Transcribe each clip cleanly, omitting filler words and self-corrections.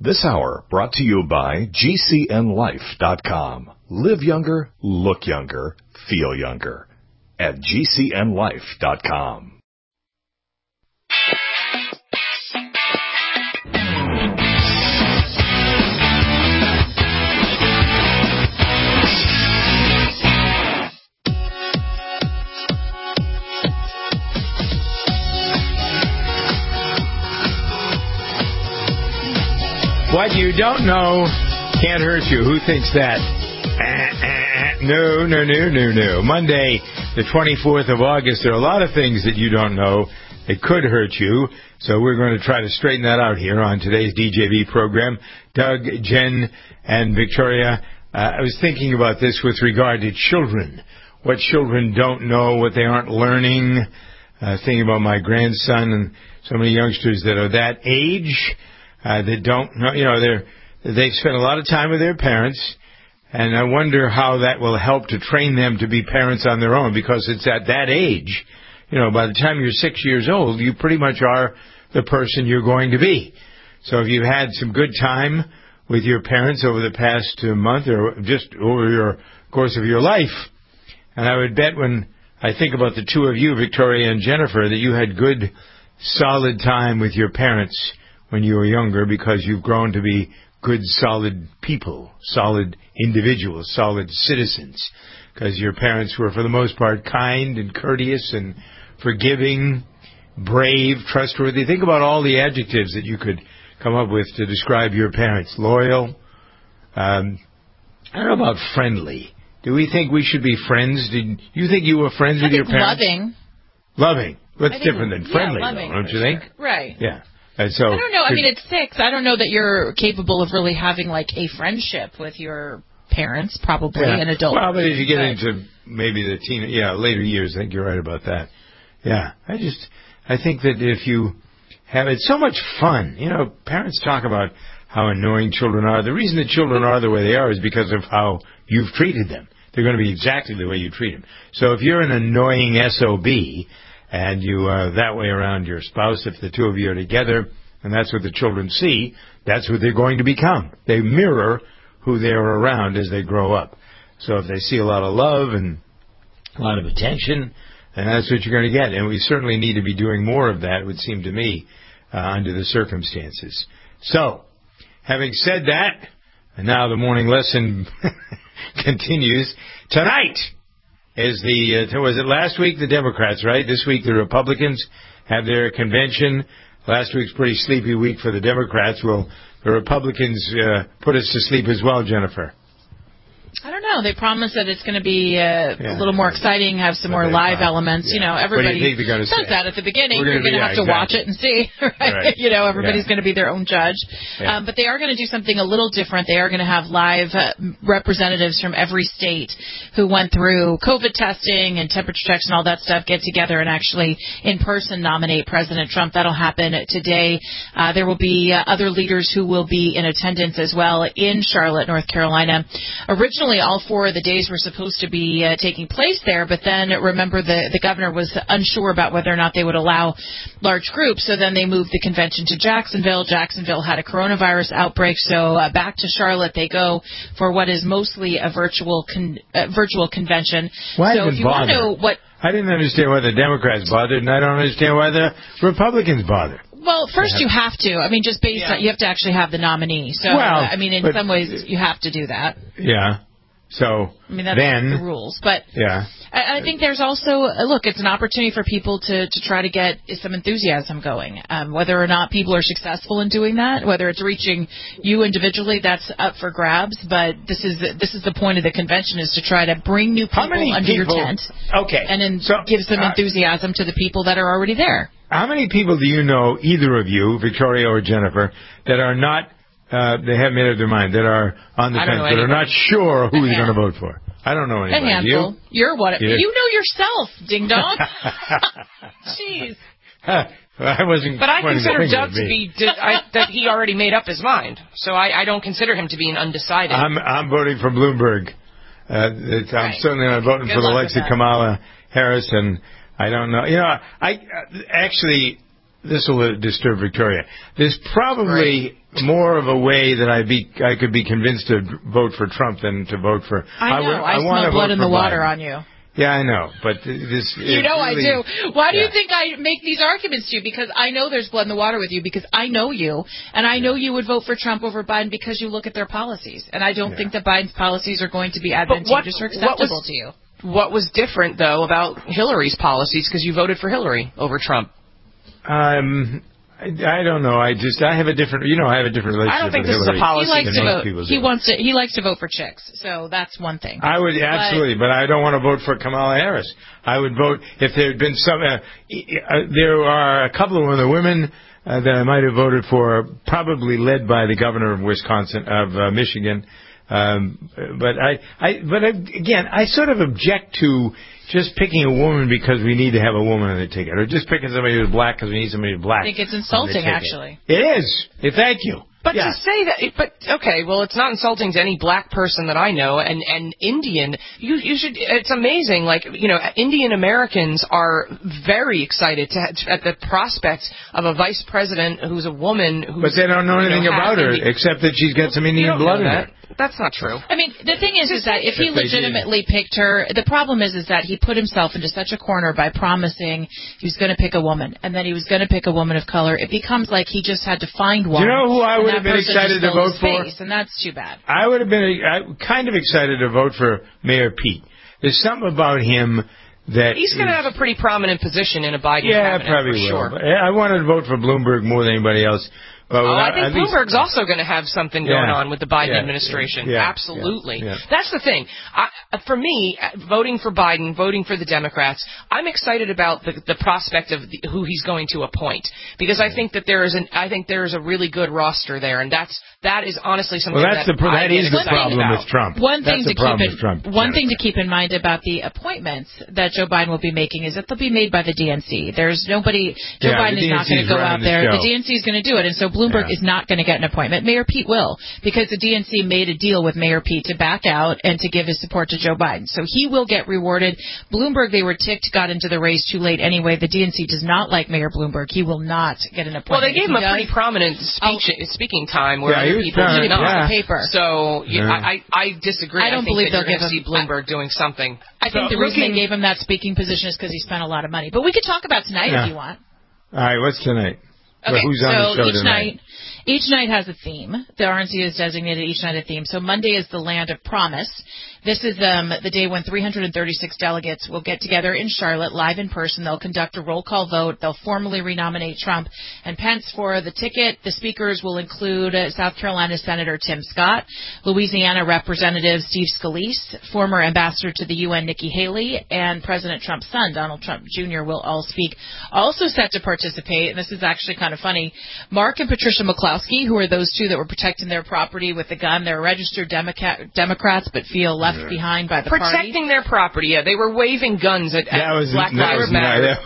This hour brought to you by GCNLife.com. Live younger, look younger, feel younger. At GCNLife.com. What you don't know can't hurt you. Who thinks that? No. Monday, the 24th of August, there are a lot of things that you don't know that could hurt you. So we're going to try to straighten that out here on today's DJV program. Doug, Jen, and Victoria, I was thinking about this with regard to children. What children don't know, what they aren't learning. Thinking about my grandson and so many youngsters that are that age. That don't know, they've spent a lot of time with their parents, and I wonder how that will help to train them to be parents on their own, because it's at that age, by the time you're 6 years old, you pretty much are the person you're going to be. So if you've had some good time with your parents over the past month or just over your course of your life, and I would bet when I think about the two of you, Victoria and Jennifer, that you had good, solid time with your parents when you were younger, because you've grown to be good, solid people, solid individuals, solid citizens, because your parents were, for the most part, kind and courteous and forgiving, brave, trustworthy. Think about all the adjectives that you could come up with to describe your parents. Loyal. I don't know about friendly. Do we think we should be friends? Did you think you were friends with your parents? Loving. What's different than friendly, loving, though, don't you think? Right. Yeah. And so, I don't know. I mean, it's 6. I don't know that you're capable of really having, like, a friendship with your parents, probably, an adult. Well, but if you get into maybe the later years, I think you're right about that. Yeah. I think that if you have, it's so much fun. Parents talk about how annoying children are. The reason that children are the way they are is because of how you've treated them. They're going to be exactly the way you treat them. So if you're an annoying SOB, and you are that way around your spouse, if the two of you are together, and that's what the children see, that's what they're going to become. They mirror who they're around as they grow up. So if they see a lot of love and a lot of attention, then that's what you're going to get. And we certainly need to be doing more of that, it would seem to me, under the circumstances. So, having said that, and now the morning lesson continues. Tonight is was it last week the Democrats, right? This week the Republicans have their convention. Last week's pretty sleepy week for the Democrats. Will the Republicans put us to sleep as well, Jennifer? I don't know. They promise that it's going to be a little more exciting, have some more live elements. Yeah. Everybody says that at the beginning. You're going to have to watch it and see. Right? Everybody's going to be their own judge. Yeah. But they are going to do something a little different. They are going to have live representatives from every state who went through COVID testing and temperature checks and all that stuff get together and actually in person nominate President Trump. That'll happen today. There will be other leaders who will be in attendance as well in Charlotte, North Carolina. Originally, all 4 of the days were supposed to be taking place there, but then remember the governor was unsure about whether or not they would allow large groups, so then they moved the convention to Jacksonville. Jacksonville had a coronavirus outbreak, so back to Charlotte they go for what is mostly a virtual convention. Why so if you want to know what I didn't understand why the Democrats bothered, and I don't understand why the Republicans bothered. Well, first you have to. I mean, just based on, you have to actually have the nominee. So, in some ways, you have to do that. Yeah. So, that's the rules. But I think there's also, it's an opportunity for people to try to get some enthusiasm going. Whether or not people are successful in doing that, whether it's reaching you individually, that's up for grabs. But this is the point of the convention, is to try to bring new people under your tent. Okay. And then give some enthusiasm to the people that are already there. How many people do you know, either of you, Victoria or Jennifer, that are not, they haven't made up their mind, that are on the fence, that are not sure who they're going to vote for? I don't know anybody. A handful. You're what? You know yourself, ding dong. Jeez. I wasn't. But I consider Doug to be that he already made up his mind, so I don't consider him to be an undecided. I'm voting for Bloomberg. I'm certainly not voting for the likes of Kamala Harris, and I don't know. I actually, this will disturb Victoria. There's probably more of a way that I could be convinced to vote for Trump than to vote for. I know. I smell blood in the water on you. Yeah, I know, but this. You know really, I do. Why do you think I make these arguments to you? Because I know there's blood in the water with you, because I know you, and I know you would vote for Trump over Biden because you look at their policies. And I don't think that Biden's policies are going to be advantageous or acceptable to you. What was different, though, about Hillary's policies, because you voted for Hillary over Trump? I don't know. I have a different, I have a different relationship. I don't think with this Hillary is a policy. He likes to vote. He likes to vote for chicks, so that's one thing. I would absolutely, but I don't want to vote for Kamala Harris. I would vote if there had been some. There are a couple of other women that I might have voted for, probably led by the governor of Michigan. But again, I sort of object to just picking a woman because we need to have a woman on the ticket, or just picking somebody who's black because we need somebody who's black. I think it's insulting, actually. It is. Thank you. But to say that, okay, well, it's not insulting to any black person that I know, and Indian, you should, it's amazing, like, Indian Americans are very excited at the prospect of a vice president who's a woman who's... But they don't know anything about her, except that she's got some Indian blood in her. That's not true. I mean, the thing is that if he legitimately picked her, the problem is that he put himself into such a corner by promising he was going to pick a woman, and then he was going to pick a woman of color. It becomes like he just had to find one. Do you know who I would have been excited to vote for? And that's too bad. I would have been kind of excited to vote for Mayor Pete. There's something about him that he's going to have a pretty prominent position in a Biden cabinet. Yeah, probably will. Sure. I wanted to vote for Bloomberg more than anybody else. I think Bloomberg's also going to have something going on with the Biden administration. Yeah, absolutely. Yeah. That's the thing. For me, voting for Biden, voting for the Democrats, I'm excited about the prospect of who he's going to appoint, because I think that there is a really good roster there, and that is honestly something that is the problem with Trump. One thing to keep in mind about the appointments that Joe Biden will be making is that they'll be made by the DNC. There's nobody. Joe Biden is not going to go out there. The DNC is going to do it, and so Bloomberg is not going to get an appointment. Mayor Pete will, because the DNC made a deal with Mayor Pete to back out and to give his support to Joe Biden. So he will get rewarded. Bloomberg, they were ticked, got into the race too late anyway. The DNC does not like Mayor Bloomberg. He will not get an appointment. Well, they gave him a pretty prominent speaking time where other people did not on the paper. So I disagree. I don't believe they'll give him Bloomberg doing something. I think the reason they gave him that speaking position is because he spent a lot of money. But we could talk about tonight if you want. All right, what's tonight? Okay, who's on the show tonight? Each night has a theme. The RNC has designated each night a theme. So Monday is the Land of Promise. This is the day when 336 delegates will get together in Charlotte, live in person. They'll conduct a roll call vote. They'll formally renominate Trump and Pence for the ticket. The speakers will include South Carolina Senator Tim Scott, Louisiana Representative Steve Scalise, former ambassador to the UN Nikki Haley, and President Trump's son, Donald Trump Jr. will all speak. Also set to participate, and this is actually kind of funny, Mark and Patricia McCloskey, who are those two that were protecting their property with the gun. They're registered Democrats but feel left behind by the party. Protecting their property. Yeah, they were waving guns at Black Lives Matter.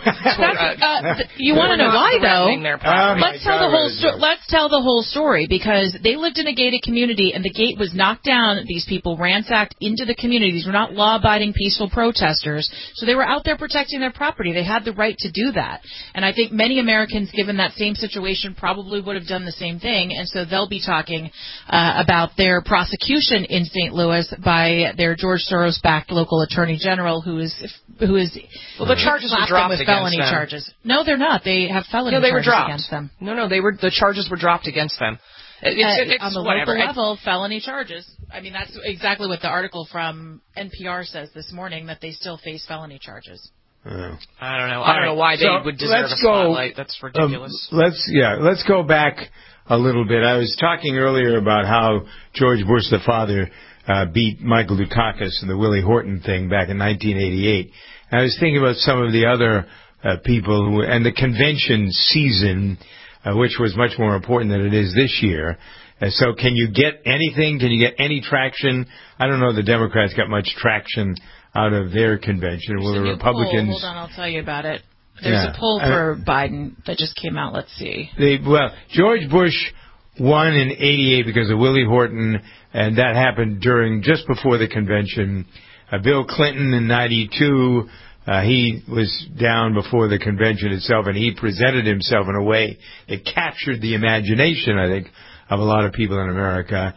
You want to know why, though? Let's tell the whole story, because they lived in a gated community, and the gate was knocked down. These people ransacked into the community. These were not law-abiding, peaceful protesters, so they were out there protecting their property. They had the right to do that, and I think many Americans, given that same situation, probably would have done the same thing, and so they'll be talking about their prosecution in St. Louis by their George Soros-backed local attorney general, who is well, the charges were dropped with felony against them. charges. No, they're not. They have felony charges against them. No, the charges were dropped against them. It's on the whatever. local level, felony charges. I mean, that's exactly what the article from NPR says this morning, that they still face felony charges. I don't know. I don't know why they would deserve a spotlight. That's ridiculous. Let's go back a little bit. I was talking earlier about how George Bush, the father, beat Michael Dukakis in the Willie Horton thing back in 1988. And I was thinking about some of the other people and the convention season, which was much more important than it is this year. So can you get anything? Can you get any traction? I don't know if the Democrats got much traction out of their convention. Will the Republicans... Hold on, I'll tell you about it. There's a poll for Biden that just came out. Let's see. George Bush won in 88 because of Willie Horton, and that happened just before the convention. Bill Clinton in 92 He was down before the convention itself, and he presented himself in a way that captured the imagination, I think, of a lot of people in America.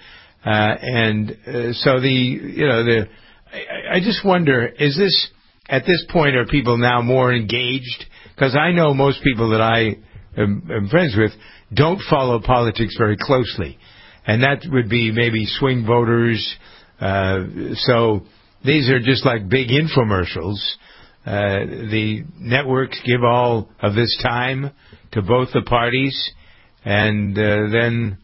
So I just wonder, is this, at this point, are people now more engaged? Because I know most people that I am friends with don't follow politics very closely. And that would be maybe swing voters. So these are just like big infomercials. The networks give all of this time to both the parties, and then,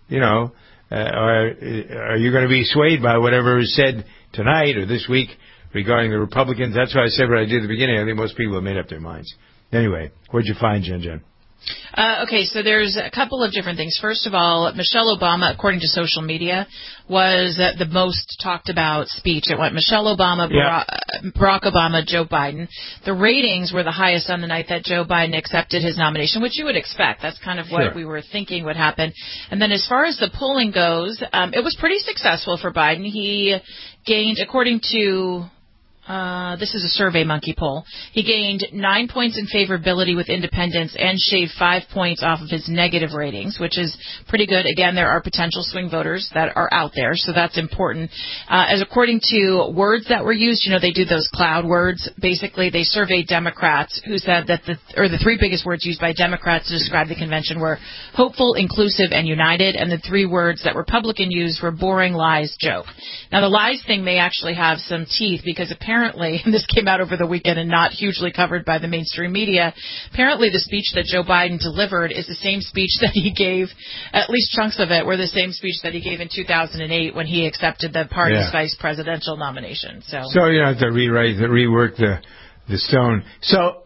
are you going to be swayed by whatever is said tonight or this week regarding the Republicans? That's why I said what I did at the beginning. I think most people have made up their minds. Anyway, what'd you find, Jen? Okay, so there's a couple of different things. First of all, Michelle Obama, according to social media, was the most talked about speech. It went Michelle Obama, Barack Obama, Joe Biden. The ratings were the highest on the night that Joe Biden accepted his nomination, which you would expect. That's kind of what we were thinking would happen. And then as far as the polling goes, it was pretty successful for Biden. He gained, according to... this is a SurveyMonkey poll. He gained 9 points in favorability with independents and shaved 5 points off of his negative ratings, which is pretty good. Again, there are potential swing voters that are out there, so that's important. As according to words that were used, they do those cloud words. Basically, they surveyed Democrats who said that the three biggest words used by Democrats to describe the convention were hopeful, inclusive, and united, and the three words that Republican used were boring, lies, joke. Now, the lies thing may actually have some teeth because apparently, and this came out over the weekend and not hugely covered by the mainstream media, apparently the speech that Joe Biden delivered is the same speech that he gave, at least chunks of it were the same speech that he gave in 2008 when he accepted the party's vice presidential nomination. So you have to rework the stone. So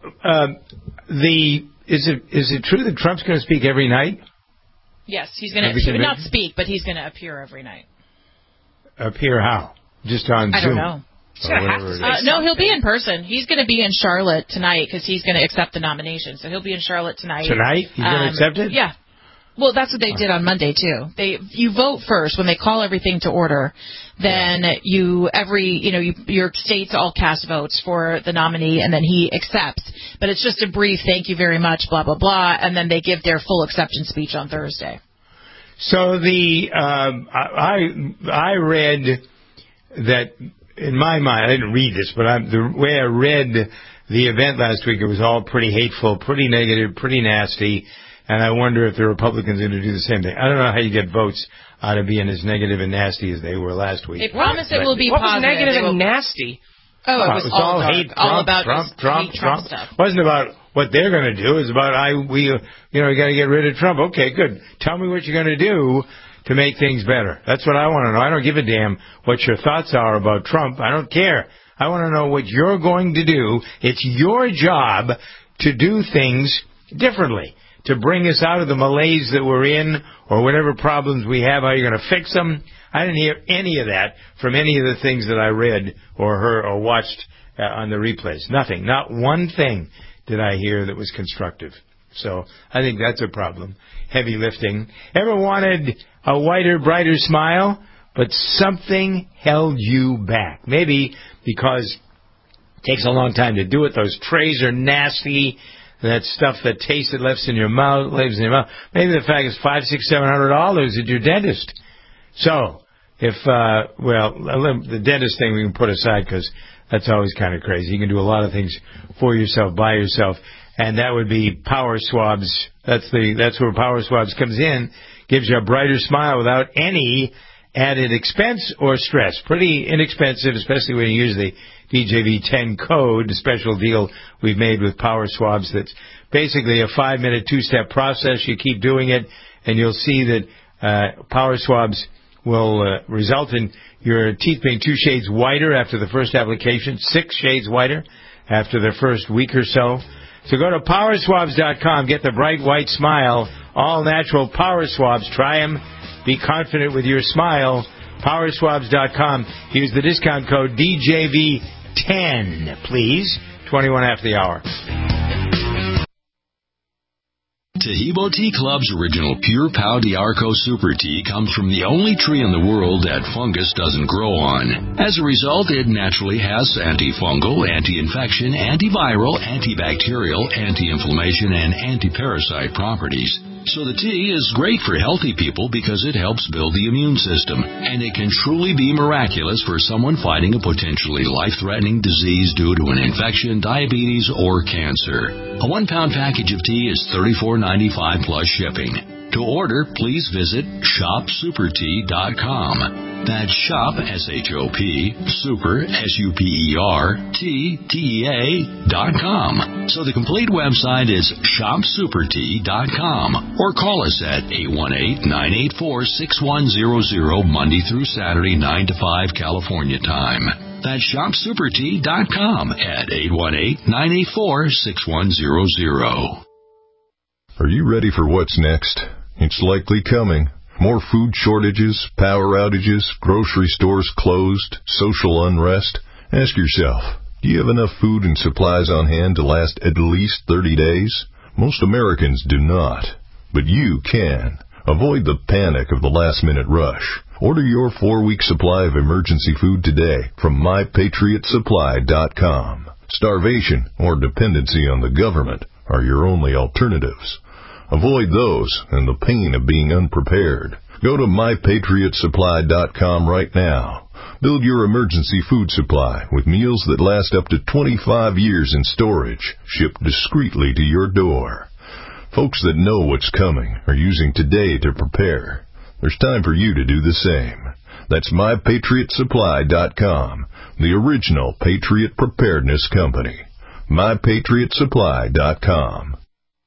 is it true that Trump's going to speak every night? Yes, he's going to not speak, but he's going to appear every night. Appear how? Just on Zoom? I don't know. No, he'll be in person. He's going to be in Charlotte tonight because he's going to accept the nomination. So he'll be in Charlotte tonight. Tonight? He's going to accept it? Yeah. Well, that's what they did on Monday, too. You vote first. When they call everything to order, then your states all cast votes for the nominee, and then he accepts. But it's just a brief thank you very much, blah, blah, blah, and then they give their full acceptance speech on Thursday. So I read that... In my mind, I didn't read this, but the way I read the event last week, it was all pretty hateful, pretty negative, pretty nasty, and I wonder if the Republicans are going to do the same thing. I don't know how you get votes out of being as negative and nasty as they were last week. They promise it will be what positive. What was negative and nasty? Oh, it was all hate, all about Trump stuff. It wasn't about what they're going to do. It was about we got to get rid of Trump. Okay, good. Tell me what you're going to do to make things better. That's what I want to know. I don't give a damn what your thoughts are about Trump. I don't care. I want to know what you're going to do. It's your job to do things differently, to bring us out of the malaise that we're in or whatever problems we have, how you're going to fix them. I didn't hear any of that from any of the things that I read or heard or watched on the replays. Nothing. Not one thing did I hear that was constructive. So I think that's a problem. Heavy lifting. Ever wanted a whiter, brighter smile, but something held you back? Maybe because it takes a long time to do it. Those trays are nasty. That stuff that tasted lives in your mouth. Maybe the fact is $500, $600, $700 at your dentist. So if the dentist thing we can put aside because that's always kind of crazy. You can do a lot of things for yourself, by yourself. And that would be Power Swabs. That's where Power Swabs comes in. Gives you a brighter smile without any added expense or stress. Pretty inexpensive, especially when you use the DJV10 code, the special deal we've made with Power Swabs. That's basically a 5-minute, 2-step process. You keep doing it, and you'll see that Power Swabs will result in your teeth being 2 shades whiter after the first application, 6 shades whiter after the first week or so. So go to powerswabs.com, get the bright white smile, all natural Power Swabs. Try them. Be confident with your smile. Powerswabs.com. Use the discount code DJV10, please. 21 after the hour. Taheebo Tea Club's original Pure Pau d'Arco Super Tea comes from the only tree in the world that fungus doesn't grow on. As a result, it naturally has antifungal, anti-infection, antiviral, antibacterial, anti-inflammation, and anti-parasite properties. So the tea is great for healthy people because it helps build the immune system, and it can truly be miraculous for someone fighting a potentially life-threatening disease due to an infection, diabetes, or cancer. A 1-pound package of tea is $34.95 plus shipping. To order, please visit shopsupertea.com. That's shop, S-H-O-P, super, SUPERTEA.com. So the complete website is shopsupertea.com, or call us at 818-984-6100 Monday through Saturday, 9 to 5 California time. That's shopsupertea.com at 818-984-6100. Are you ready for what's next? It's likely coming. More food shortages, power outages, grocery stores closed, social unrest. Ask yourself, do you have enough food and supplies on hand to last at least 30 days? Most Americans do not, but you can. Avoid the panic of the last-minute rush. Order your 4-week supply of emergency food today from MyPatriotSupply.com. Starvation or dependency on the government are your only alternatives. Avoid those and the pain of being unprepared. Go to MyPatriotSupply.com right now. Build your emergency food supply with meals that last up to 25 years in storage, shipped discreetly to your door. Folks that know what's coming are using today to prepare. There's time for you to do the same. That's MyPatriotSupply.com, the original Patriot Preparedness Company. MyPatriotSupply.com.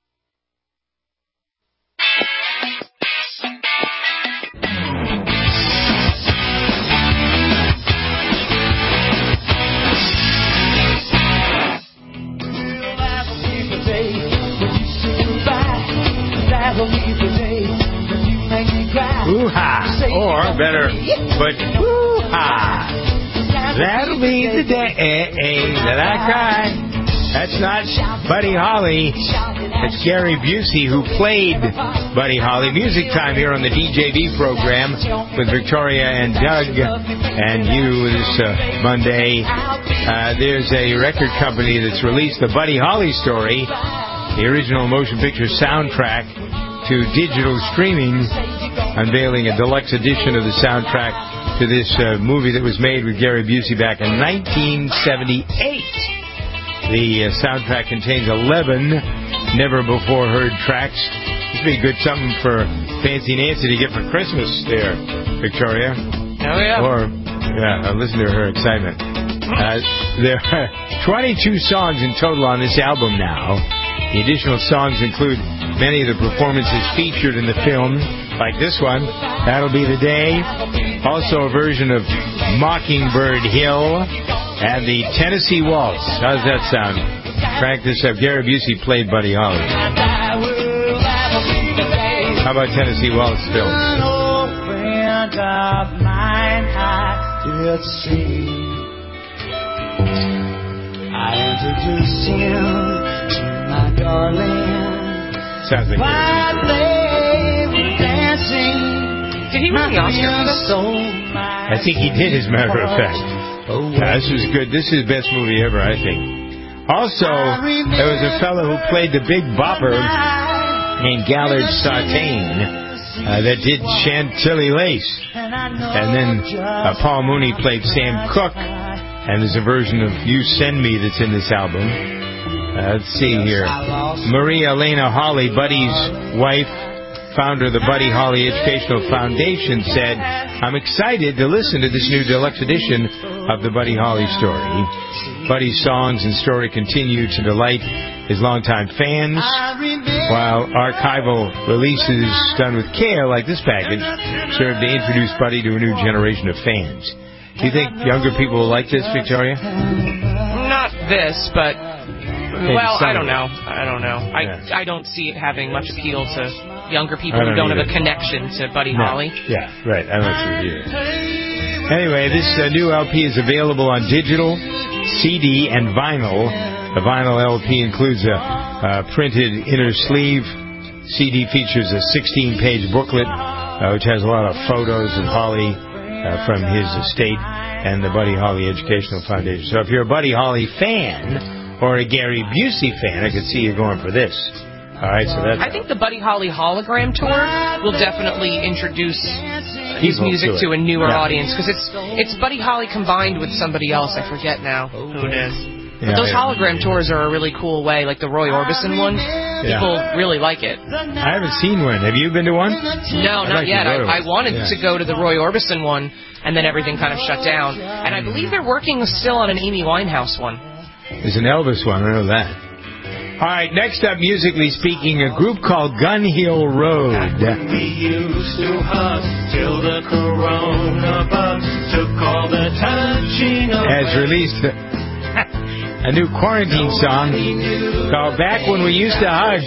Ooh-ha, or better, but ooh-ha. That'll be the day that I cry. That's not Buddy Holly. It's Gary Busey who played Buddy Holly. Music time here on the DJB program with Victoria and Doug and you this Monday. There's a record company that's released the Buddy Holly story, the original motion picture soundtrack, to digital streaming, unveiling a deluxe edition of the soundtrack to this movie that was made with Gary Busey back in 1978. The soundtrack contains 11 never-before-heard tracks. This would be good something for Fancy Nancy to get for Christmas there, Victoria. Oh, yeah. Or, listen to her excitement. There are 22 songs in total on this album now. The additional songs include many of the performances featured in the film, like this one, That'll Be the Day. Also a version of Mockingbird Hill and the Tennessee Waltz. How does that sound? Crank this up. Gary Busey played Buddy Holly. How about Tennessee Waltz, Phil? An old friend of mine I did see. I introduced him to my darling. Sounds like while they were dancing. Did he win the Oscar for this? I think he did, as a matter of fact. This was good. This is the best movie ever, I think. Also, there was a fellow who played the Big Bopper named Gallard Sartain that did Chantilly Lace. And then Paul Mooney played Sam Cooke. And there's a version of You Send Me that's in this album. Let's see here. Maria Elena Holly, Buddy's wife, founder of the Buddy Holly Educational Foundation, said, I'm excited to listen to this new deluxe edition of the Buddy Holly story. Buddy's songs and story continue to delight his longtime fans, while archival releases done with care, like this package, serve to introduce Buddy to a new generation of fans. Do you think younger people will like this, Victoria? Not this, but well, I don't know. I don't see it having much appeal to younger people who don't have a connection to Buddy Holly. Yeah, right. I don't see it either. Anyway, this new LP is available on digital, CD, and vinyl. The vinyl LP includes a printed inner sleeve CD features a 16-page booklet, which has a lot of photos of Holly from his estate and the Buddy Holly Educational Foundation. So if you're a Buddy Holly fan or a Gary Busey fan, I could see you going for this. All right, so that's... I think the Buddy Holly hologram tour will definitely introduce his music to a newer audience, because it's Buddy Holly combined with somebody else. I forget now who it is. But those hologram tours are a really cool way, like the Roy Orbison one. People really like it. I haven't seen one. Have you been to one? No, not yet. I wanted to go to the Roy Orbison one, and then everything kind of shut down. And I believe they're working still on an Amy Winehouse one. There's an Elvis one, I know that. All right, next up, musically speaking, a group called Gun Hill Road. We used to hug till the corona bug took all the touching away. Has released a new quarantine song called Back When We Used to Hug.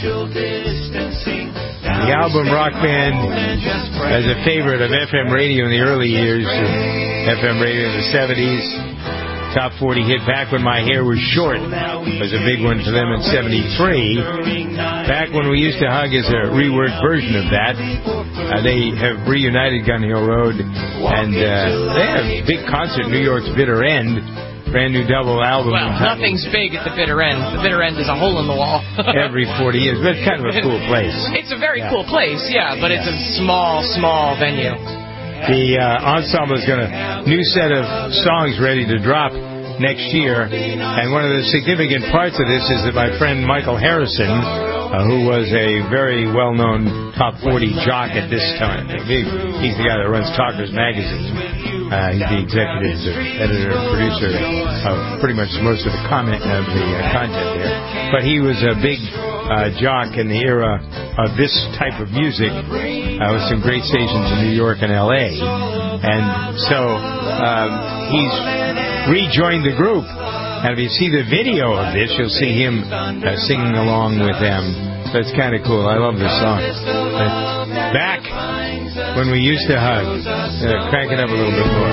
The album Rock Band as a favorite of FM radio in the early years, FM radio in the 70s. Top 40 hit Back When My Hair Was Short was a big one for them in 73. Back When We Used to Hug is a reworked version of that. They have reunited Gun Hill Road, and they have a big concert, New York's Bitter End. Brand new double album. Well, nothing's big at the Bitter End. The Bitter End is a hole in the wall. Every 40 years, but it's kind of a cool place. It's a very cool place, but it's a small venue. The ensemble is going to new set of songs ready to drop next year, and one of the significant parts of this is that my friend Michael Harrison, who was a very well-known top 40 jock at this time, he's the guy that runs Talkers Magazine. He's the executive editor and producer of pretty much most of the content there. But he was a big jock in the era of this type of music with some great stations in New York and L.A. And so he's rejoined the group. And if you see the video of this, you'll see him singing along with them. So it's kind of cool. I love this song. Back When We Used to Hug. Crank it up a little bit more.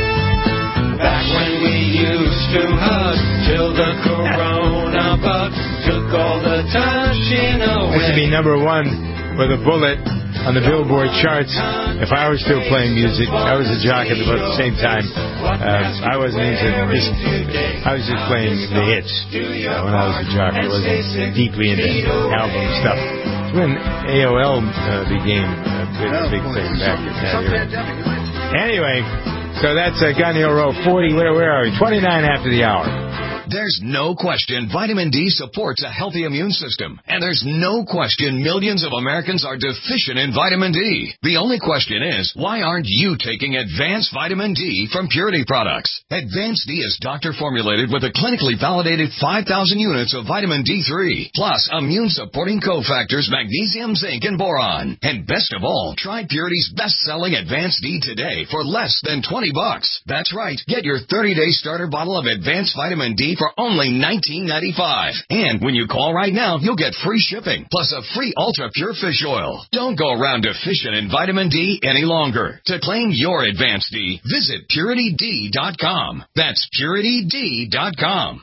Back when we used to hug till the corona bug took all the touching away. This would be number one with a bullet on the Billboard charts. If I were still playing music, I was a jock at about the same time. I wasn't into this. I was just playing the hits when I was a jock. I wasn't deeply into album stuff. When AOL became a big thing back in that era. Anyway, so that's Gun Hill Road 40. Where are we? 29 after the hour. There's no question vitamin D supports a healthy immune system. And there's no question millions of Americans are deficient in vitamin D. The only question is, why aren't you taking Advanced Vitamin D from Purity Products? Advanced D is doctor-formulated with a clinically validated 5,000 units of vitamin D3, plus immune-supporting cofactors magnesium, zinc, and boron. And best of all, try Purity's best-selling Advanced D today for less than $20. That's right. Get your 30-day starter bottle of Advanced Vitamin D for only $19.95. And when you call right now, you'll get free shipping, plus a free Ultra Pure Fish Oil. Don't go around deficient in vitamin D any longer. To claim your Advanced D, visit PurityD.com. That's PurityD.com.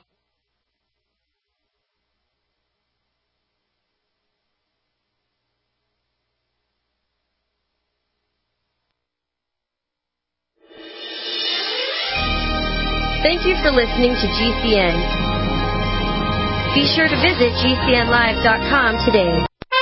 Thank you for listening to GCN. Be sure to visit GCNlive.com today.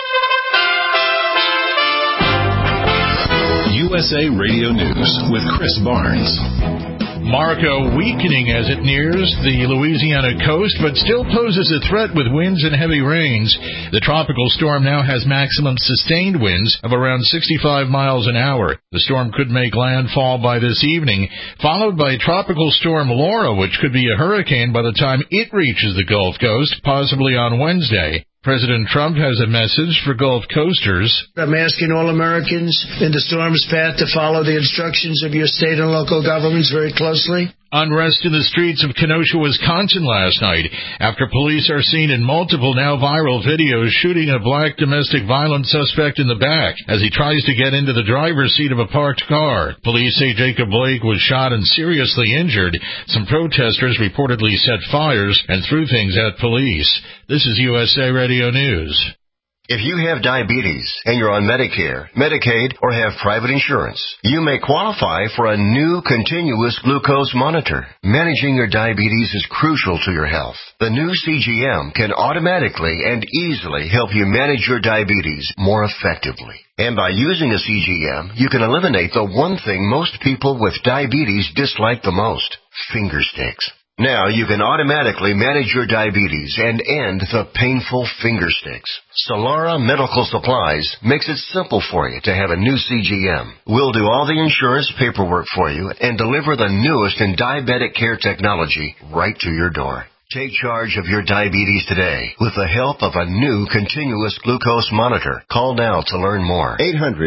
USA Radio News with Chris Barnes. Marco weakening as it nears the Louisiana coast, but still poses a threat with winds and heavy rains. The tropical storm now has maximum sustained winds of around 65 miles an hour. The storm could make landfall by this evening, followed by Tropical Storm Laura, which could be a hurricane by the time it reaches the Gulf Coast, possibly on Wednesday. President Trump has a message for Gulf coasters. I'm asking all Americans in the storm's path to follow the instructions of your state and local governments very closely. Unrest in the streets of Kenosha, Wisconsin last night after police are seen in multiple now viral videos shooting a black domestic violence suspect in the back as he tries to get into the driver's seat of a parked car. Police say Jacob Blake was shot and seriously injured. Some protesters reportedly set fires and threw things at police. This is USA Radio News. If you have diabetes and you're on Medicare, Medicaid, or have private insurance, you may qualify for a new continuous glucose monitor. Managing your diabetes is crucial to your health. The new CGM can automatically and easily help you manage your diabetes more effectively. And by using a CGM, you can eliminate the one thing most people with diabetes dislike the most: finger sticks. Now you can automatically manage your diabetes and end the painful finger sticks. Solara Medical Supplies makes it simple for you to have a new CGM. We'll do all the insurance paperwork for you and deliver the newest in diabetic care technology right to your door. Take charge of your diabetes today with the help of a new continuous glucose monitor. Call now to learn more.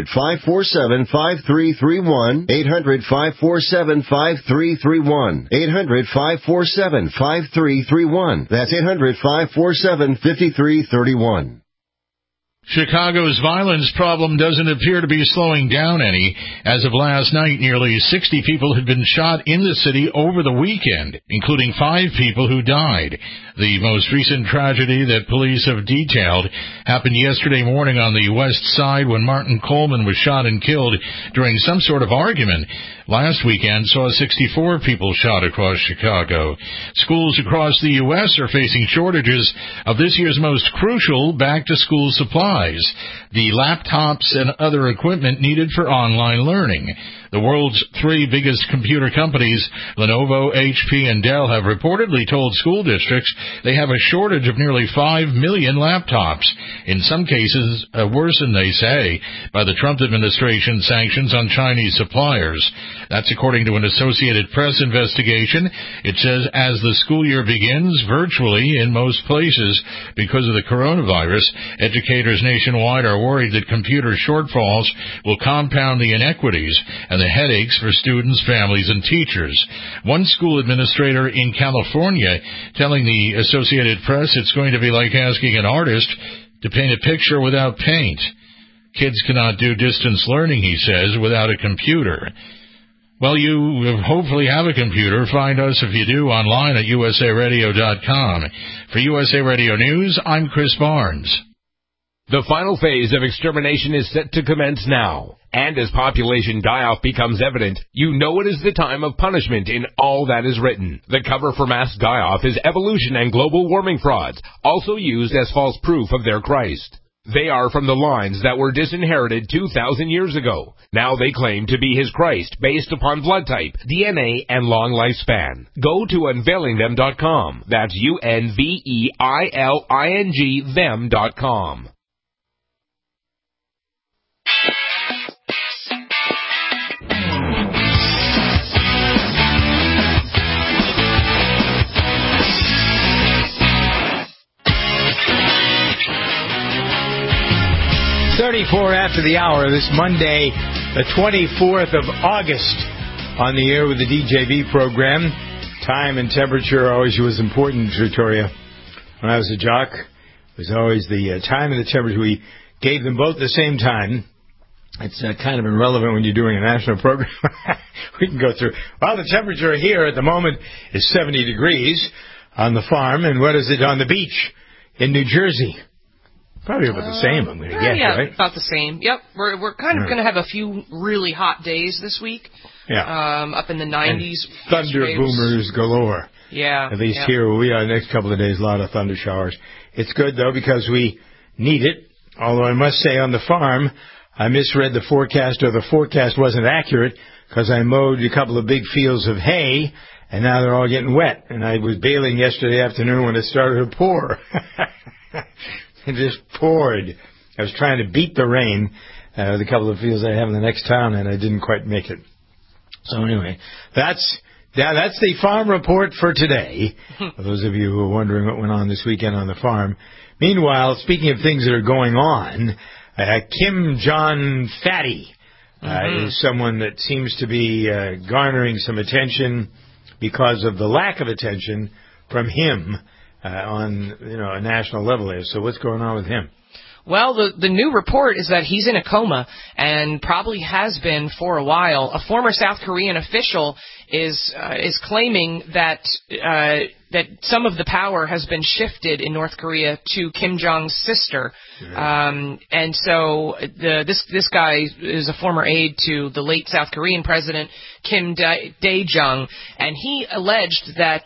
800-547-5331. 800-547-5331. 800-547-5331. That's 800-547-5331. Chicago's violence problem doesn't appear to be slowing down any. As of last night, nearly 60 people had been shot in the city over the weekend, including 5 people who died. The most recent tragedy that police have detailed happened yesterday morning on the west side when Martin Coleman was shot and killed during some sort of argument. Last weekend saw 64 people shot across Chicago. Schools across the U.S. are facing shortages of this year's most crucial back-to-school supplies: the laptops and other equipment needed for online learning. The world's 3 biggest computer companies, Lenovo, HP, and Dell, have reportedly told school districts they have a shortage of nearly 5 million laptops, in some cases worsened, they say, by the Trump administration sanctions on Chinese suppliers. That's according to an Associated Press investigation. It says as the school year begins virtually in most places because of the coronavirus, educators nationwide are worried that computer shortfalls will compound the inequities and the headaches for students, families, and teachers. One school administrator in California telling the Associated Press it's going to be like asking an artist to paint a picture without paint. Kids cannot do distance learning, he says, without a computer. Well, you hopefully have a computer. Find us, if you do, online at usaradio.com. For USA Radio News, I'm Chris Barnes. The final phase of extermination is set to commence now. And as population die-off becomes evident, you know it is the time of punishment in all that is written. The cover for mass die-off is evolution and global warming frauds, also used as false proof of their Christ. They are from the lines that were disinherited 2,000 years ago. Now they claim to be his Christ based upon blood type, DNA, and long lifespan. Go to unveilingthem.com. That's UNVEILING them.com. After the hour, this Monday, the 24th of August, on the air with the DJB program. Time and temperature always was important, Victoria. When I was a jock, it was always the time and the temperature. We gave them both the same time. It's kind of irrelevant when you're doing a national program. We can go through. Well, the temperature here at the moment is 70 degrees on the farm. And what is it on the beach in New Jersey? Probably about the same, I'm going to guess, right? About the same. Yep. We're kind of going to have a few really hot days this week. Yeah. Up in the 90s. Thunder boomers galore. Yeah. At least here where we are, the next couple of days, a lot of thunder showers. It's good, though, because we need it. Although I must say on the farm, I misread the forecast, or the forecast wasn't accurate, because I mowed a couple of big fields of hay, and now they're all getting wet. And I was baling yesterday afternoon when it started to pour. It just poured. I was trying to beat the rain with a couple of fields I have in the next town, and I didn't quite make it. So anyway, that's the farm report for today. For those of you who are wondering what went on this weekend on the farm. Meanwhile, speaking of things that are going on, Kim Jong Fatty is someone that seems to be garnering some attention because of the lack of attention from him on a national level there. So what's going on with him? Well, the new report is that he's in a coma and probably has been for a while. A former South Korean official is claiming that that some of the power has been shifted in North Korea to Kim Jong's sister. Yeah. And so this guy is a former aide to the late South Korean president Kim Dae-jung, and he alleged that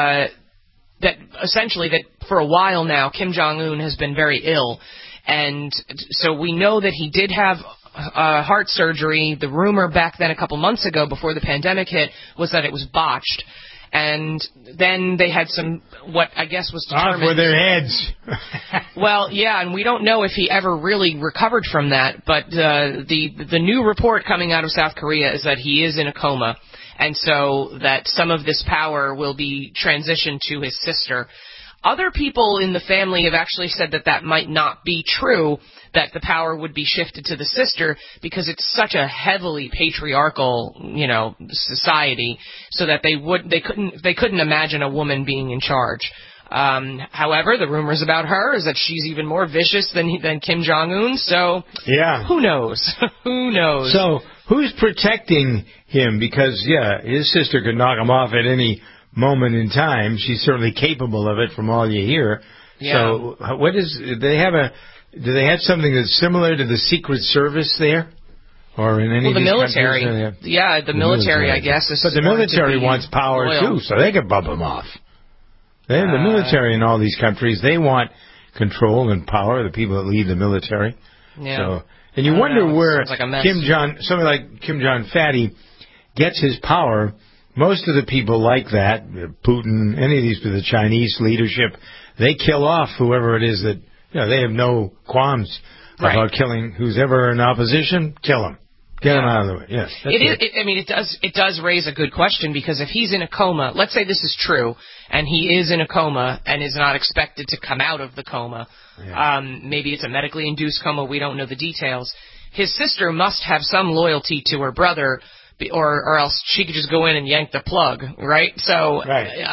essentially that for a while now Kim Jong-un has been very ill. And so we know that he did have heart surgery. The rumor back then a couple months ago before the pandemic hit was that it was botched. And then they had some, what I guess was determined... Off with their heads. Well, yeah, and we don't know if he ever really recovered from that. But the new report coming out of South Korea is that he is in a coma. And so that some of this power will be transitioned to his sister. Other people in the family have actually said that that might not be true, that the power would be shifted to the sister because it's such a heavily patriarchal, society, so that they couldn't imagine a woman being in charge. However, the rumors about her is that she's even more vicious than Kim Jong-un, so yeah. Who knows? Who knows? So who's protecting him? Because, his sister could knock him off at any moment in time. She's certainly capable of it from all you hear. Yeah. So do they have something that's similar to the Secret Service there? Or in any of the these military. Countries? Yeah, the military, I guess. But the military wants power too, so they can bump him off. The military in all these countries, they want control and power, the people that lead the military. Yeah. So, and you wonder where like somebody like Kim Jong-fatty gets his power. Most of the people like that, Putin, any of these, the Chinese leadership, they kill off whoever it is that, they have no qualms about killing who's ever in opposition, kill him. Get him out of the way. Yes. It does raise a good question, because if he's in a coma, let's say this is true, and he is in a coma and is not expected to come out of the coma, maybe it's a medically induced coma, we don't know the details. His sister must have some loyalty to her brother, or else she could just go in and yank the plug, right? So,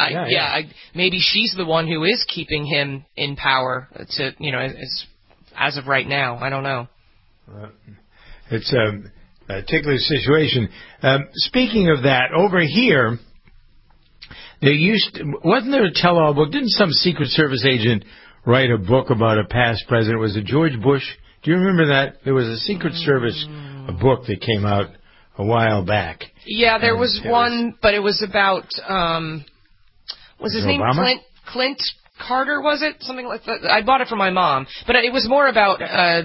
maybe she's the one who is keeping him in power as of right now. I don't know. It's a particular situation. Speaking of that, over here, wasn't there a tell-all book? Didn't some Secret Service agent write a book about a past president? Was it George Bush? Do you remember that? There was a Secret Service book that came out a while back. Yeah, there was one, but it was about, was his name Clint Carter, was it? Something like that. I bought it for my mom. But it was more about,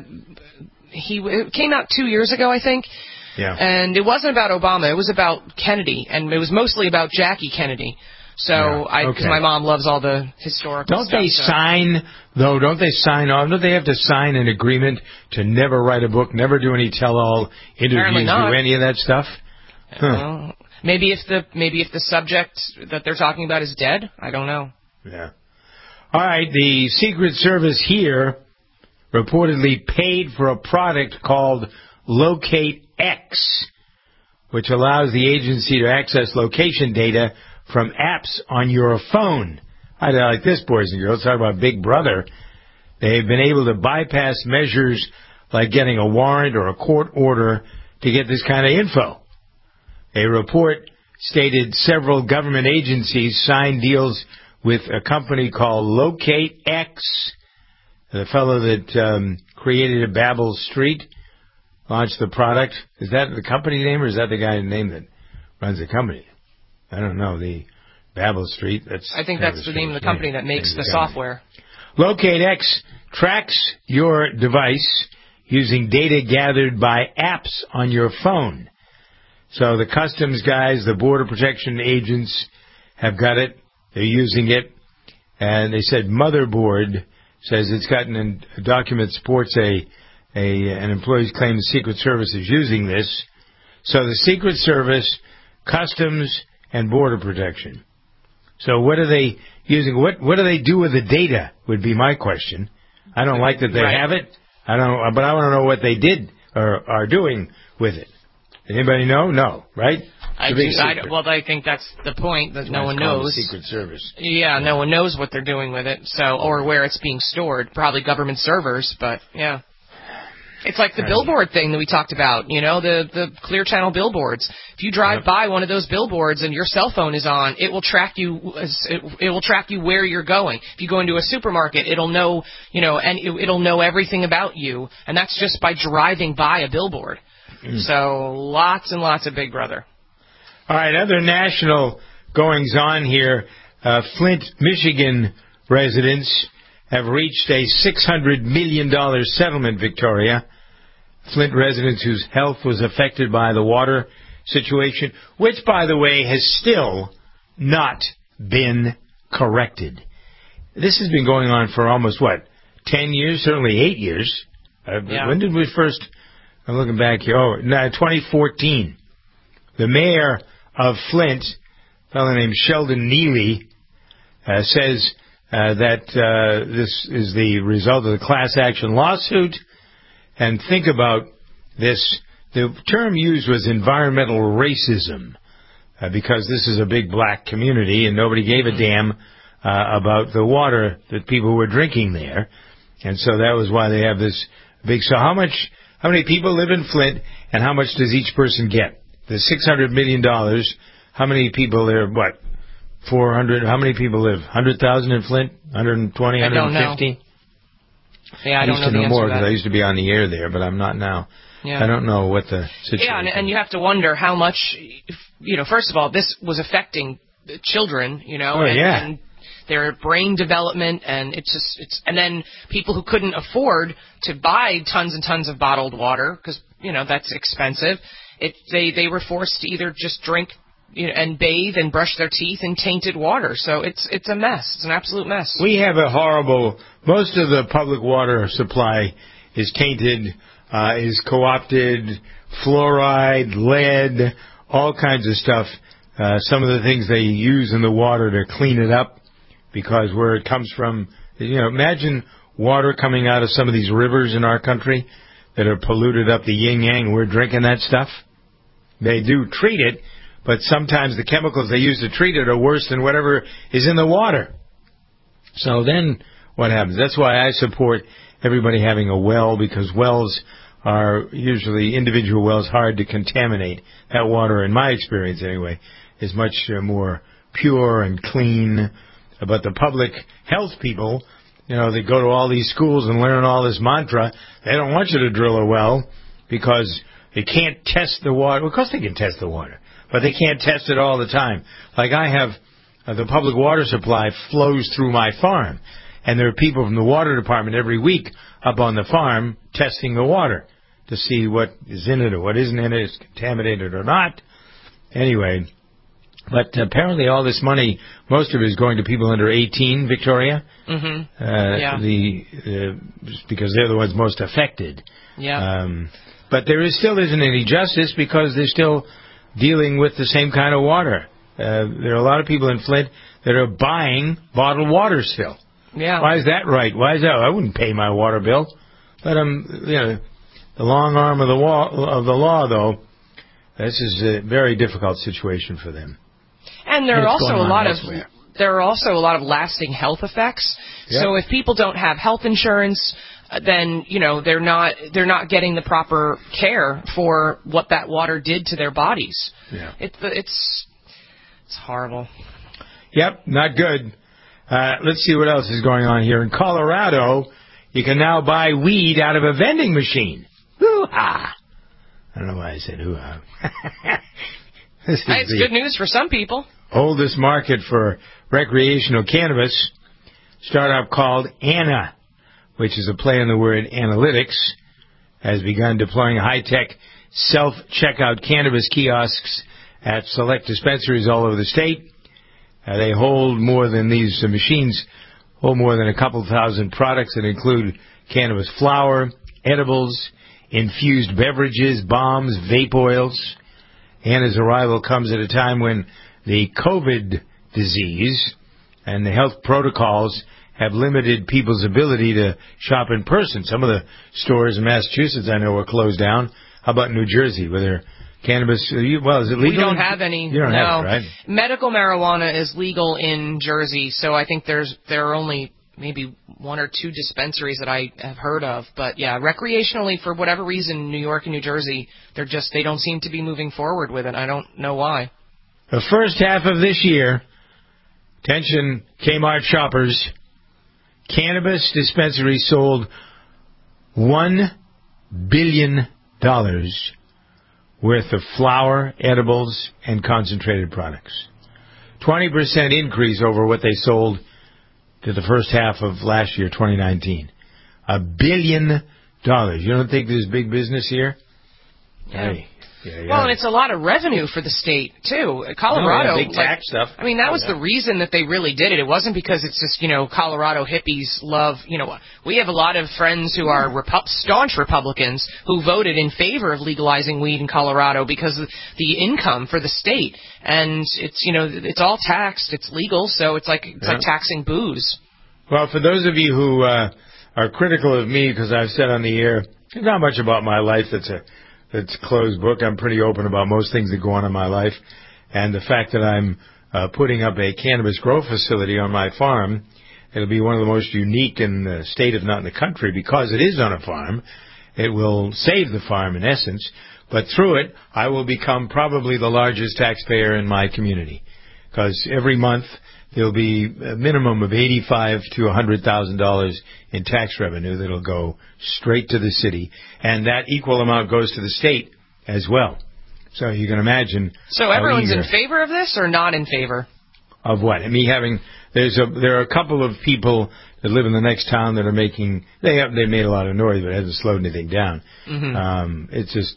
it came out 2 years ago, I think. Yeah. And it wasn't about Obama. It was about Kennedy, and it was mostly about Jackie Kennedy. So, because my mom loves all the historical stuff. Don't they sign off? Don't they have to sign an agreement to never write a book, never do any tell-all interviews, do any of that stuff? Well, maybe if the subject that they're talking about is dead, I don't know. Yeah. All right, the Secret Service here reportedly paid for a product called Locate X, which allows the agency to access location data from apps on your phone. I like this, boys and girls. Talk about Big Brother. They've been able to bypass measures like getting a warrant or a court order to get this kind of info. A report stated several government agencies signed deals with a company called Locate X. The fellow that created a Babel Street launched the product. Is that the company name, or is that the guy's name that runs the company? I don't know. The Babel Street. I think that's the name of the company that makes the software. Locate X tracks your device using data gathered by apps on your phone. So the customs guys, the border protection agents have got it. They're using it. And they said Motherboard says it's gotten a document supports an employee's claim the Secret Service is using this. So the Secret Service, Customs, and Border Protection. So what are they using? What do they do with the data would be my question. I don't like that they have it. But I want to know what they did or are doing with it. Anybody know? No, right? I think that's the point, that no one knows. Secret Service. Yeah, no one knows what they're doing with it, or where it's being stored. Probably government servers, but yeah. It's like the billboard thing that we talked about, the Clear Channel billboards. If you drive by one of those billboards and your cell phone is on, it will track you. It will track you where you're going. If you go into a supermarket, it'll know, and it'll know everything about you, and that's just by driving by a billboard. So lots and lots of Big Brother. All right, other national goings on here. Flint, Michigan residents have reached a $600 million settlement, Victoria. Flint residents whose health was affected by the water situation, which, by the way, has still not been corrected. This has been going on for almost, 10 years? Certainly 8 years. When did we first... I'm looking back here. 2014. The mayor of Flint, a fellow named Sheldon Neely, says that this is the result of the class action lawsuit. And think about this. The term used was environmental racism, because this is a big black community and nobody gave a damn about the water that people were drinking there. And so that was why they have this big... So how many people live in Flint, and how much does each person get? The $600 million, how many people there, 400, how many people live? 100,000 in Flint? 120, 150? I don't know. Yeah, I don't know the answer more, to that. because I used to be on the air there, but I'm not now. Yeah. I don't know what the situation is. Yeah, and you have to wonder how much, first of all, this was affecting children, and their brain development, and and then people who couldn't afford to buy tons and tons of bottled water, because, that's expensive, they were forced to either just drink and bathe and brush their teeth in tainted water. So it's a mess. It's an absolute mess. We have a horrible... Most of the public water supply is tainted, is co-opted, fluoride, lead, all kinds of stuff. Some of the things they use in the water to clean it up, because where it comes from... imagine water coming out of some of these rivers in our country that are polluted up the yin-yang. We're drinking that stuff. They do treat it, but sometimes the chemicals they use to treat it are worse than whatever is in the water. So then what happens? That's why I support everybody having a well, because wells are usually, individual wells, hard to contaminate. That water, in my experience anyway, is much more pure and clean. But the public health people, they go to all these schools and learn all this mantra. They don't want you to drill a well because they can't test the water. Of course they can test the water, but they can't test it all the time. Like I have, the public water supply flows through my farm, and there are people from the water department every week up on the farm testing the water to see what is in it or what isn't in it, is contaminated or not. Anyway, but apparently all this money, most of it is going to people under 18, Victoria. Because they're the ones most affected. Yeah. But there still isn't any justice, because they're still dealing with the same kind of water. There are a lot of people in Flint that are buying bottled water still. Yeah. Why is that right? Why is that? I wouldn't pay my water bill. Let them, the long arm of the law, though. This is a very difficult situation for them. And there are also a lot of lasting health effects. Yep. So if people don't have health insurance, then they're not getting the proper care for what that water did to their bodies. Yeah. It's horrible. Yep, not good. Let's see what else is going on here. In Colorado, you can now buy weed out of a vending machine. Hoo-ha! I don't know why I said hoo-ha. It's good news for some people. Oldest market for recreational cannabis. Startup called Anna, which is a play on the word analytics, has begun deploying high-tech self-checkout cannabis kiosks at select dispensaries all over the state. They hold more than these machines, hold more than a couple thousand products that include cannabis flower, edibles, infused beverages, bombs, vape oils. Anna's arrival comes at a time when the COVID disease and the health protocols have limited people's ability to shop in person. Some of the stores in Massachusetts, I know, are closed down. How about New Jersey, where they're Cannabis, is it legal? We don't have any. You don't have it, right? Medical marijuana is legal in Jersey, so I think there are only maybe 1 or 2 dispensaries that I have heard of. But yeah, recreationally, for whatever reason, New York and New Jersey, they don't seem to be moving forward with it. I don't know why. The first half of this year, attention Kmart shoppers, cannabis dispensaries sold $1 billion worth of flower, edibles, and concentrated products. 20% increase over what they sold to the first half of last year, 2019. $1 billion. You don't think there's big business here? Yeah. Hey. Yeah. Well, and it's a lot of revenue for the state, too. Colorado, big tax stuff. I mean, that was the reason that they really did it. It wasn't because it's just, Colorado hippies love, we have a lot of friends who are staunch Republicans who voted in favor of legalizing weed in Colorado because of the income for the state. And it's, it's all taxed, it's legal, so it's like taxing booze. Well, for those of you who are critical of me because I've said on the air, not much about my life that's a closed book. I'm pretty open about most things that go on in my life. And the fact that I'm putting up a cannabis grow facility on my farm, it'll be one of the most unique in the state, if not in the country, because it is on a farm. It will save the farm in essence. But through it, I will become probably the largest taxpayer in my community. Because every month, there'll be a minimum of $85,000 to $100,000 in tax revenue that'll go straight to the city, and that equal amount goes to the state as well. So you can imagine. So everyone's in favor of this or not in favor? Of what? There are a couple of people that live in the next town that are making. They made a lot of noise, but it hasn't slowed anything down. Mm-hmm. It's just,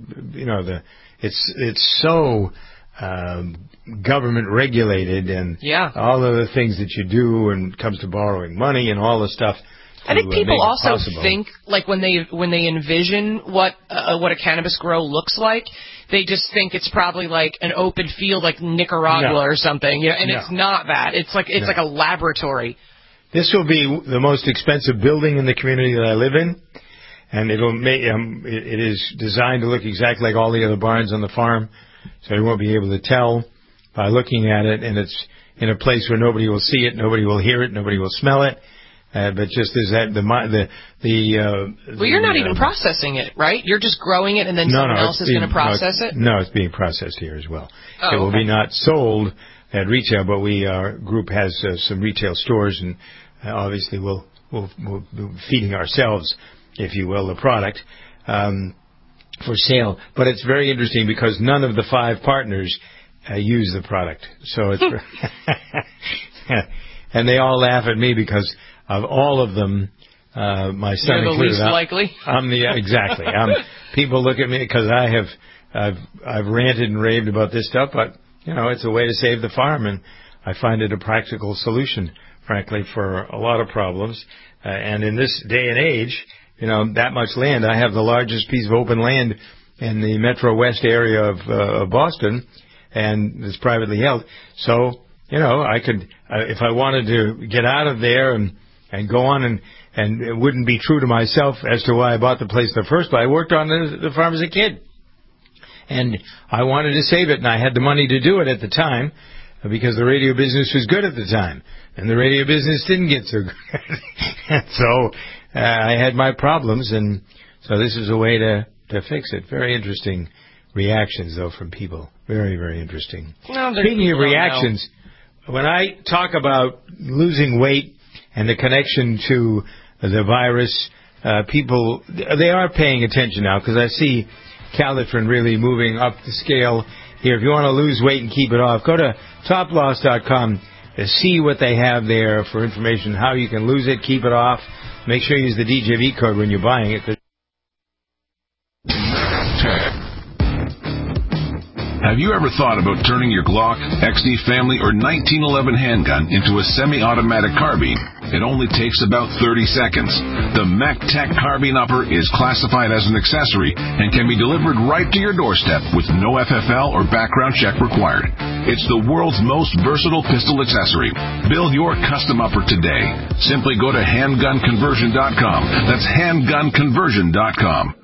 it's so. Government regulated and all of the things that you do when it comes to borrowing money and all the stuff. I think people also think, like when they envision what a cannabis grow looks like, they just think it's probably like an open field like Nicaragua or something. It's not that. It's like a laboratory. This will be the most expensive building in the community that I live in, and it is designed to look exactly like all the other barns on the farm. So you won't be able to tell by looking at it, and it's in a place where nobody will see it, nobody will hear it, nobody will smell it. But just as that, well, you're not even processing it, right? You're just growing it, and then someone else is going to process it. No, it's being processed here as well. It will be not sold at retail, but our group has some retail stores, and obviously we'll be feeding ourselves, if you will, the product. For sale, but it's very interesting because none of the 5 partners use the product. So it's and they all laugh at me because of all of them. My son You're the included. Least likely. I'm exactly. People look at me because I've ranted and raved about this stuff, but it's a way to save the farm, and I find it a practical solution, frankly, for a lot of problems. And in this day and age. That much land. I have the largest piece of open land in the Metro West area of Boston, and it's privately held. So, I could, if I wanted to get out of there and go on and it wouldn't be true to myself as to why I bought the place in the first place. I worked on the farm as a kid, and I wanted to save it, and I had the money to do it at the time because the radio business was good at the time, and the radio business didn't get so good. So, I had my problems, and so this is a way to fix it. Very interesting reactions, though, from people. Very, very interesting. Well, speaking of reactions, when I talk about losing weight and the connection to the virus, people, they are paying attention now, because I see Calitrin really moving up the scale here. If you want to lose weight and keep it off, go to toploss.com to see what they have there for information, how you can lose it, keep it off. Make sure you use the DJV code when you're buying it. Have you ever thought about turning your Glock, XD Family, or 1911 handgun into a semi-automatic carbine? It only takes about 30 seconds. The MacTech Carbine Upper is classified as an accessory and can be delivered right to your doorstep with no FFL or background check required. It's the world's most versatile pistol accessory. Build your custom upper today. Simply go to handgunconversion.com. That's handgunconversion.com.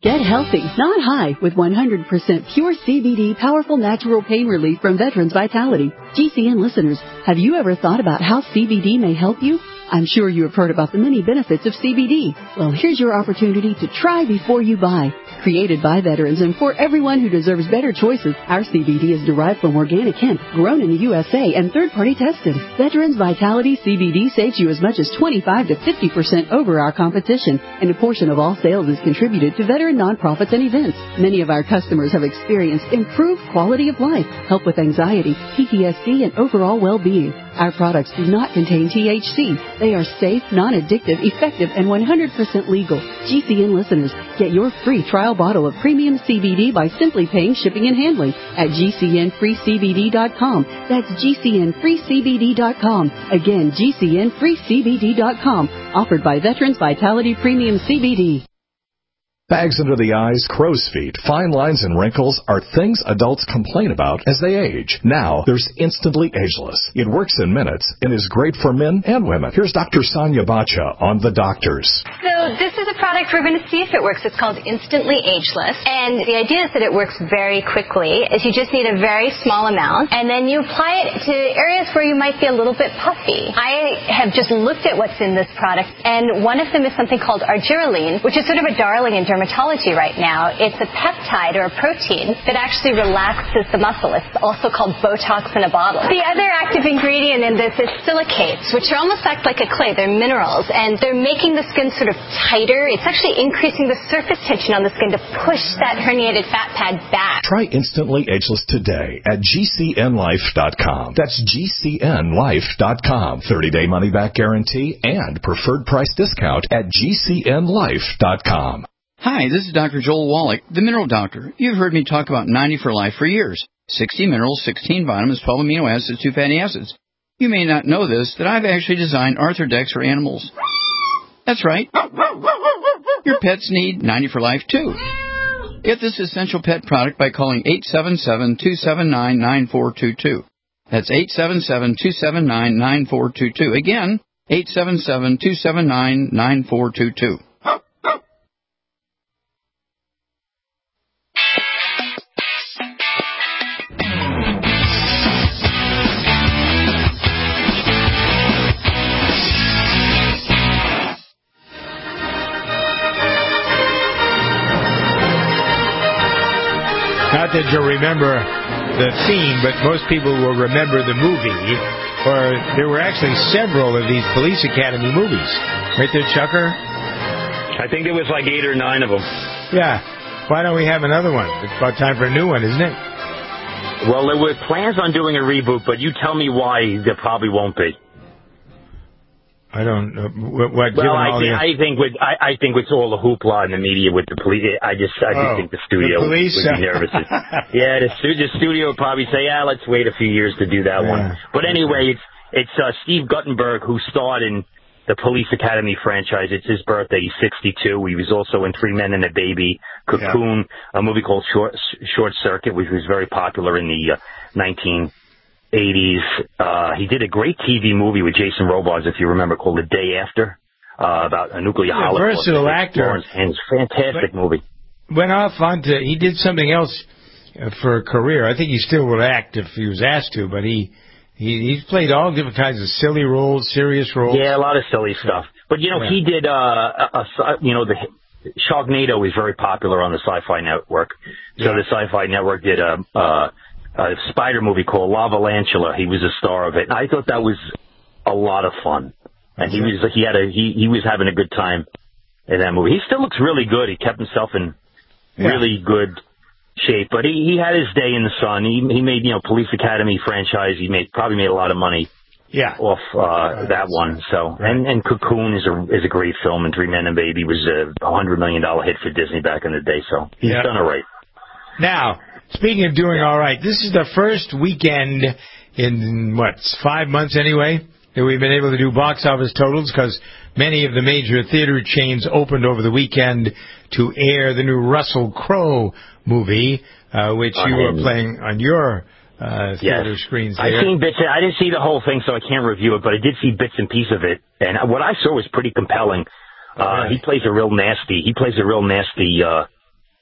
Get healthy, not high, with 100% pure CBD powerful natural pain relief from Veterans Vitality. GCN listeners, have you ever thought about how CBD may help you? I'm sure you have heard about the many benefits of CBD. Well, here's your opportunity to try before you buy. Created by veterans and for everyone who deserves better choices, our CBD is derived from organic hemp, grown in the USA, and third-party tested. Veterans Vitality CBD saves you as much as 25 to 50% over our competition, and a portion of all sales is contributed to veteran nonprofits and events. Many of our customers have experienced improved quality of life, help with anxiety, PTSD, and overall well-being. Our products do not contain THC. They are safe, non-addictive, effective, and 100% legal. GCN listeners, get your free trial bottle of premium CBD by simply paying shipping and handling at GCNFreeCBD.com. That's GCNFreeCBD.com. Again, GCNFreeCBD.com. Offered by Veterans Vitality Premium CBD. Bags under the eyes, crow's feet, fine lines, and wrinkles are things adults complain about as they age. Now, there's Instantly Ageless. It works in minutes and is great for men and women. Here's Dr. Sonia Bacha on The Doctors. So this is a product we're going to see if it works. It's called Instantly Ageless. And the idea is that it works very quickly. Is you just need a very small amount, and then you apply it to areas where you might be a little bit puffy. I have just looked at what's in this product, and one of them is something called argireline, which is sort of a darling in dermatology right now. It's a peptide or a protein that actually relaxes the muscle. It's also called Botox in a bottle. The other active ingredient in this is silicates, which are almost act like a clay. They're minerals, and they're making the skin sort of tighter. It's actually increasing the surface tension on the skin to push that herniated fat pad back. Try Instantly Ageless today at GCNLife.com. That's GCNLife.com. 30-day money-back guarantee and preferred price discount at GCNLife.com. Hi, this is Dr. Joel Wallach, the Mineral Doctor. You've heard me talk about 90 for Life for years. 60 minerals, 16 vitamins, 12 amino acids, 2 fatty acids. You may not know this, that I've actually designed Arthrodex for animals. That's right. Your pets need 90 for Life, too. Get this essential pet product by calling 877-279-9422. That's 877-279-9422. Again, 877-279-9422. Not that you'll remember the theme, but most people will remember the movie. Or there were actually several of these Police Academy movies. Right there, Chucker? I think there was like 8 or 9 of them. Yeah. Why don't we have another one? It's about time for a new one, isn't it? Well, there were plans on doing a reboot, but you tell me why there probably won't be. I don't know. Well, I think with all the hoopla in the media with the police, I just think the studio would be nervous. Yeah, the studio would probably say, let's wait a few years to do that one. But anyway, it's Steve Guttenberg who starred in the Police Academy franchise. It's his birthday. He's 62. He was also in 3 Men and a Baby, Cocoon, a movie called Short Circuit, which was very popular in the 1980s. He did a great TV movie with Jason Robards, if you remember, called The Day After, about a nuclear holocaust. Versatile actor. And it's a fantastic movie. Went off onto, he did something else for a career. I think he still would act if he was asked to, but he's played all different kinds of silly roles, serious roles. Yeah, a lot of silly stuff. But, he did, the Sharknado is very popular on the Sci-Fi Network. So the Sci-Fi Network did a spider movie called Lavalantula. He was a star of it. And I thought that was a lot of fun. And he was having a good time in that movie. He still looks really good. He kept himself in really good shape. But he had his day in the sun. He made, Police Academy franchise. He probably made a lot of money off that one. So and Cocoon is a great film, and 3 Men and a Baby was a $100 million hit for Disney back in the day. So he's done all right. Now, speaking of doing all right, this is the first weekend in, 5 months anyway, that we've been able to do box office totals, because many of the major theater chains opened over the weekend to air the new Russell Crowe movie, which you were playing on your theater screens there. I've seen bits. I didn't see the whole thing, so I can't review it, but I did see bits and pieces of it, and what I saw was pretty compelling. He plays a real nasty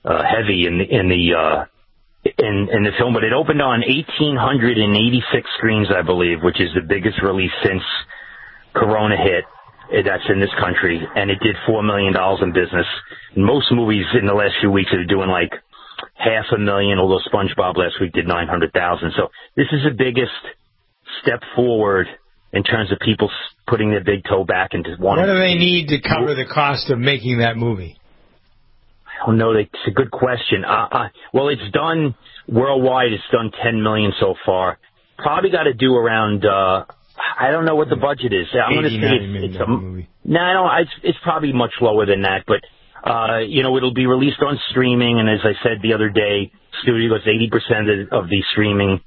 heavy in the film. But it opened on 1,886 screens, I believe, which is the biggest release since Corona hit. That's in this country, and it did $4 million in business. Most movies in the last few weeks are doing like $500,000, although SpongeBob last week did $900,000. So this is the biggest step forward in terms of people putting their big toe back into one. What do they need to cover the cost of making that movie? I don't know. It's a good question. Well, it's done worldwide. It's done $10 million so far. Probably got to do around. I don't know what the budget is. I'm going to say it's a movie. No, it's probably much lower than that. But it'll be released on streaming, and as I said the other day, studio gets 80% of the streaming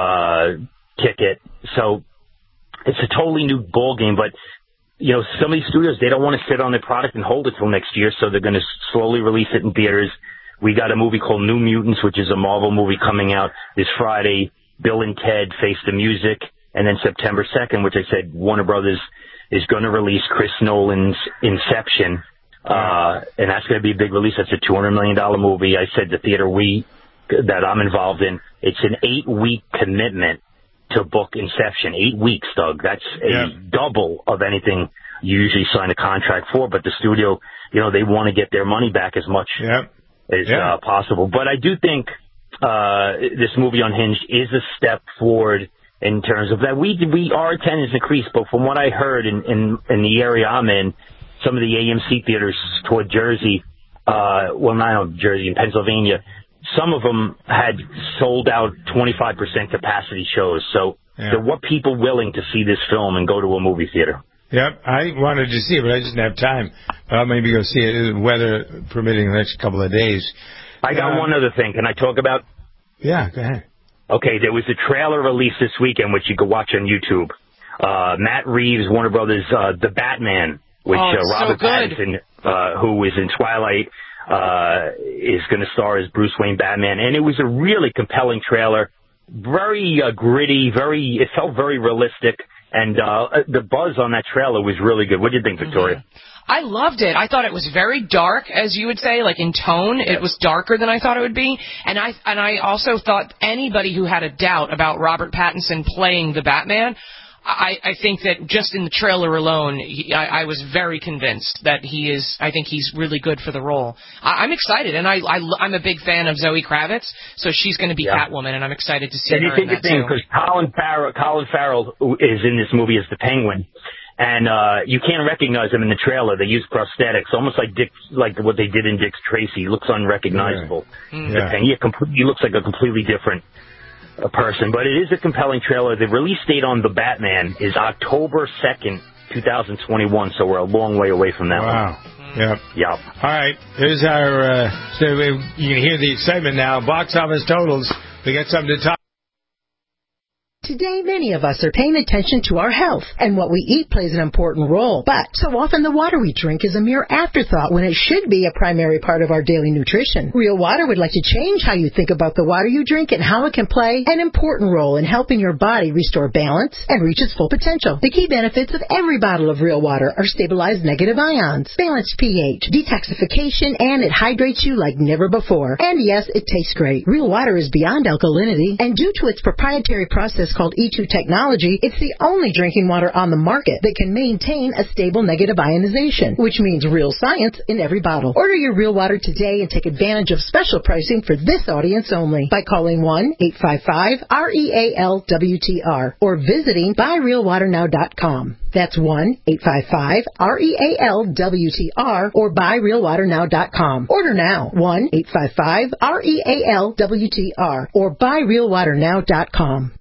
ticket. So it's a totally new ball game. But some of these studios, they don't want to sit on their product and hold it till next year, so they're going to slowly release it in theaters. We got a movie called New Mutants, which is a Marvel movie coming out this Friday. Bill and Ted Face the Music. And then September 2nd, which I said Warner Brothers is going to release Chris Nolan's Inception. And that's going to be a big release. That's a $200 million movie. I said the theater that I'm involved in, it's an 8-week commitment to book Inception. 8 weeks, Doug. That's a double of anything you usually sign a contract for. But the studio, they want to get their money back as much as possible. But I do think this movie Unhinged is a step forward in terms of that. Our attendance increased, but from what I heard in the area I'm in, some of the AMC theaters toward Jersey, in Pennsylvania, some of them had sold out 25% capacity shows. So there were people willing to see this film and go to a movie theater. Yep, I wanted to see it, but I just didn't have time. I'll maybe go see it, weather permitting, the next couple of days. I got one other thing. Can I talk about? Yeah, go ahead. Okay, there was a trailer released this weekend, which you could watch on YouTube. Matt Reeves, Warner Brothers, The Batman, which Robert Pattinson, who is in Twilight, is going to star as Bruce Wayne Batman. And it was a really compelling trailer, very gritty, it felt very realistic. And the buzz on that trailer was really good. What do you think, Victoria? I loved it. I thought it was very dark, as you would say, like in tone. It was darker than I thought it would be. And I also thought anybody who had a doubt about Robert Pattinson playing the Batman, I think that just in the trailer alone, I was very convinced that I think he's really good for the role. I'm excited, and I'm a big fan of Zoe Kravitz, so she's going to be Catwoman, and I'm excited to see her in that too. Because Colin Farrell is in this movie as the Penguin, and you can't recognize him in the trailer. They use prosthetics, almost like what they did in Dick Tracy. He looks unrecognizable. He looks like a completely different person, but it is a compelling trailer. The release date on The Batman is October 2nd, 2021, so we're a long way away from that one. Wow. Yep. Yep. All right. Here's our, you can hear the excitement now. Box office totals. We got something to talk. Today, many of us are paying attention to our health, and what we eat plays an important role. But so often the water we drink is a mere afterthought when it should be a primary part of our daily nutrition. Real Water would like to change how you think about the water you drink and how it can play an important role in helping your body restore balance and reach its full potential. The key benefits of every bottle of Real Water are stabilized negative ions, balanced pH, detoxification, and it hydrates you like never before. And yes, it tastes great. Real Water is beyond alkalinity, and due to its proprietary process called E2 technology, it's the only drinking water on the market that can maintain a stable negative ionization, which means real science in every bottle. Order your Real Water today and take advantage of special pricing for this audience only by calling 1-855-REAL-WTR or visiting buyrealwaternow.com. That's 1-855-REAL-WTR or buyrealwaternow.com. Order now. 1-855-REAL-WTR or buyrealwaternow.com.